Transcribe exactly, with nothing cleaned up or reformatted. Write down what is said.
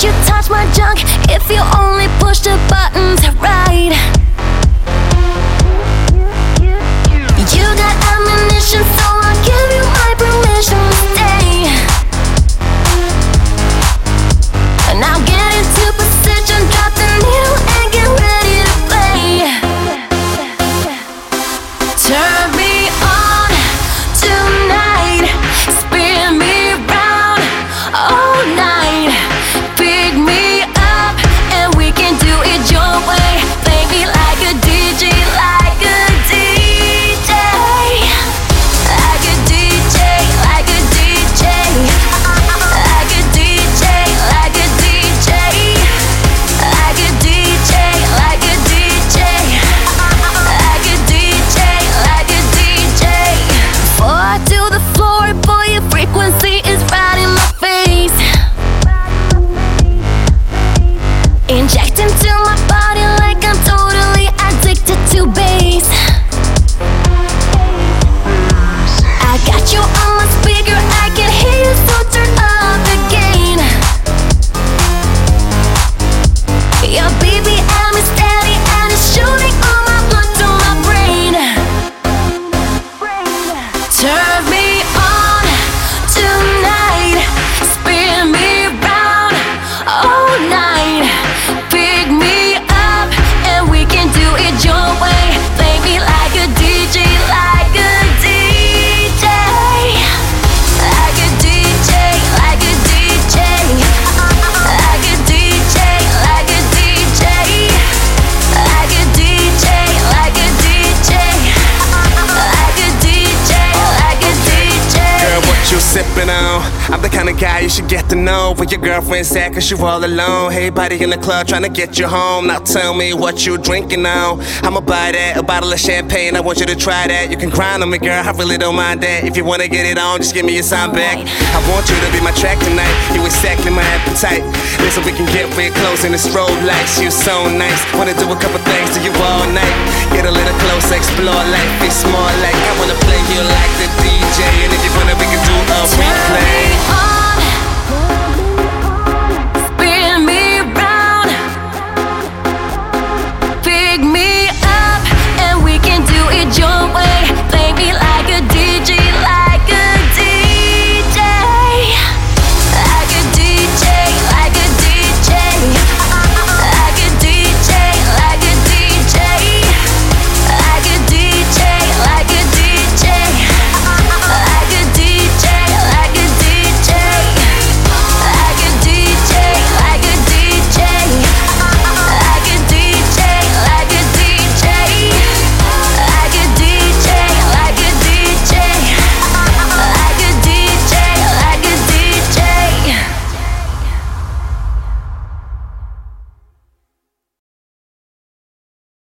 let you touch my junk if you only push the buttons right. You got ammunition, so I'll give you my permission to stay. And now get into position, drop the needle and get ready to play. Turn me on tonight, spin me round all night. Pick me up and we can do it your way. Play me like a D J, like a D J, like a D J, like a D J, like a D J, like a D J, like a D J, like a D J, like a D J, like a D J. Four to the floor, boy, your frequency is right in my face. Inject into my body like I'm totally addicted to bass. I got you on my speaker, I can hear you, so turn up the gain. Your B P M is steady and it's shooting all my blood to my brain. Turn me on tonight, spin me round all night. Pick me up and we can do it your way. Play me like a D J, like a D J, like a D J, like a D J, like a D J, like a D J, like a D J, like a D J, like a D J, like a D J. Girl, what you sippin' on? I'm the kind of guy you should get to know. Where your girlfriend's at, cause you all alone. Hey, buddy in the club trying to get you home. Now tell me what you drinking on. I'ma buy that, a bottle of champagne. I want you to try that. You can grind on me, girl, I really don't mind that. If you wanna get it on, just give me your sign back. I want you to be my track tonight. You exactly my appetite. Listen, we can get real close in the strobe lights. You so nice. Wanna do a couple things to you all night. Get a little closer, explore life, be smart like I wanna play you like the D J. And if you wanna, we can do a Turn me replay. on